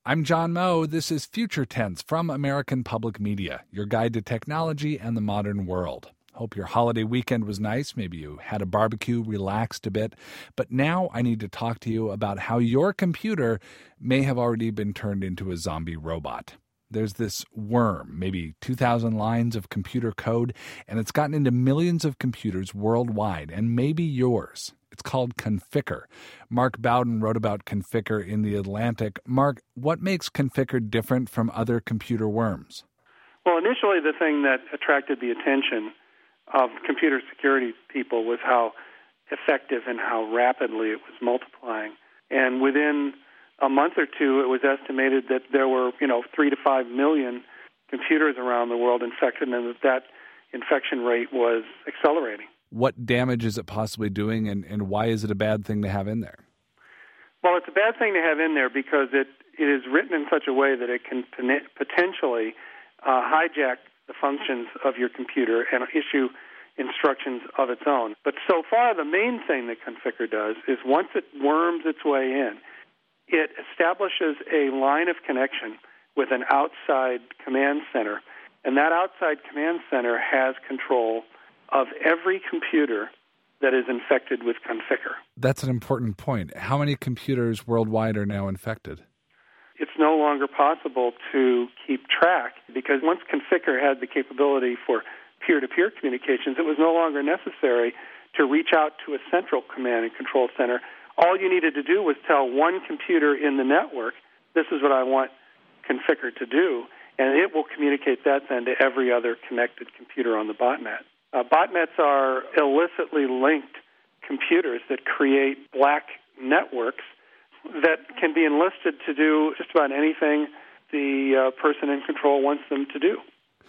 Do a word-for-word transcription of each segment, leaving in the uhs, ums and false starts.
I'm John Moe. This is Future Tense from American Public Media, your guide to technology and the modern world. Hope your holiday weekend was nice. Maybe you had a barbecue, relaxed a bit. But now I need to talk to you about how your computer may have already been turned into a zombie robot. There's this worm, maybe two thousand lines of computer code, and it's gotten into millions of computers worldwide, and maybe yours. It's called Conficker. Mark Bowden wrote about Conficker in The Atlantic. Mark, what makes Conficker different from other computer worms? Well, initially the thing that attracted the attention of computer security people was how effective and how rapidly it was multiplying. And within a month or two, it was estimated that there were, you know, three to five million computers around the world infected, and that that infection rate was accelerating. What damage is it possibly doing, and, and why is it a bad thing to have in there? Well, it's a bad thing to have in there because it, it is written in such a way that it can potentially uh, hijack the functions of your computer and issue instructions of its own. But so far, the main thing that Conficker does is once it worms its way in, it establishes a line of connection with an outside command center, and that outside command center has control of every computer that is infected with Conficker. That's an important point. How many computers worldwide are now infected? It's no longer possible to keep track because once Conficker had the capability for peer-to-peer communications, it was no longer necessary to reach out to a central command and control center. All you needed to do was tell one computer in the network, this is what I want Conficker to do, and it will communicate that then to every other connected computer on the botnet. Uh, botnets are illicitly linked computers that create black networks that can be enlisted to do just about anything the uh, person in control wants them to do.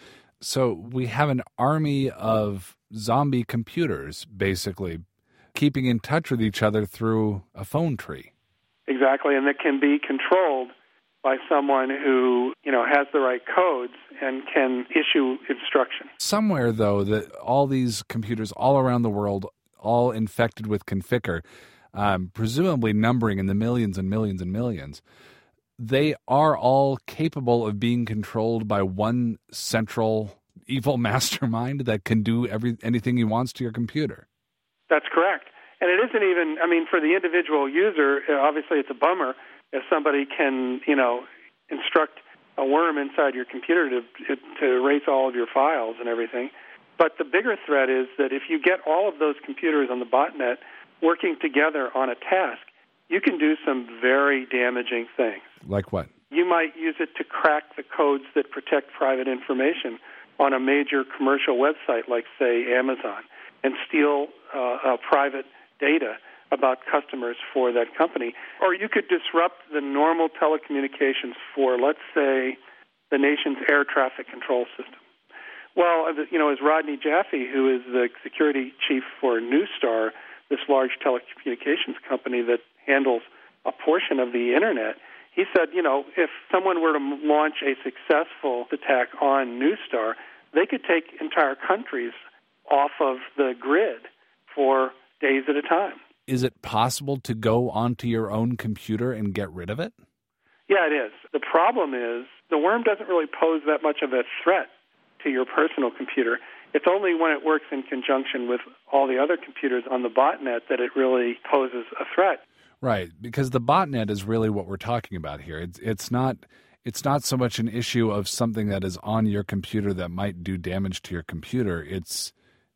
So we have an army of zombie computers, basically, keeping in touch with each other through a phone tree. Exactly, and that can be controlled by someone who, you know, has the right codes and can issue instructions. Somewhere, though, that all these computers all around the world, all infected with Conficker, um, presumably numbering in the millions and millions and millions, they are all capable of being controlled by one central evil mastermind that can do every anything he wants to your computer. That's correct. And it isn't even, I mean, for the individual user, obviously it's a bummer if somebody can, you know, instruct a worm inside your computer to to erase all of your files and everything. But the bigger threat is that if you get all of those computers on the botnet working together on a task, you can do some very damaging things. Like what? You might use it to crack the codes that protect private information on a major commercial website like, say, Amazon, and steal uh, uh, private data about customers for that company. Or you could disrupt the normal telecommunications for, let's say, the nation's air traffic control system. Well, you know, as Rodney Jaffe, who is the security chief for Neustar, this large telecommunications company that handles a portion of the Internet, he said, you know, if someone were to launch a successful attack on Neustar, they could take entire countries off of the grid for days at a time. Is it possible to go onto your own computer and get rid of it? Yeah, it is. The problem is the worm doesn't really pose that much of a threat to your personal computer. It's only when it works in conjunction with all the other computers on the botnet that it really poses a threat. Right, because the botnet is really what we're talking about here. It's it's not it's not so much an issue of something that is on your computer that might do damage to your computer. It's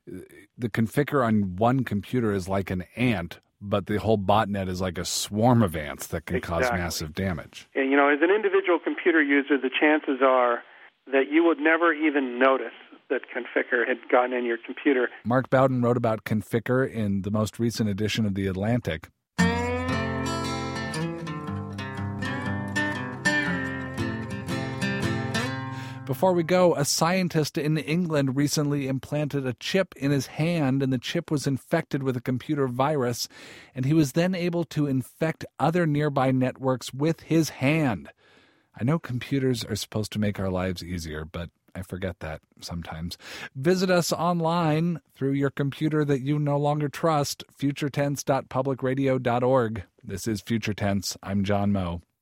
the Conficker on one computer is like an ant, but the whole botnet is like a swarm of ants that can exactly. cause massive damage. And, you know, as an individual computer user, the chances are that you would never even notice that Conficker had gotten in your computer. Mark Bowden wrote about Conficker in the most recent edition of The Atlantic. Before we go, a scientist in England recently implanted a chip in his hand, and the chip was infected with a computer virus, and he was then able to infect other nearby networks with his hand. I know computers are supposed to make our lives easier, but I forget that sometimes. Visit us online through your computer that you no longer trust, future tense dot public radio dot org. This is Future Tense. I'm John Moe.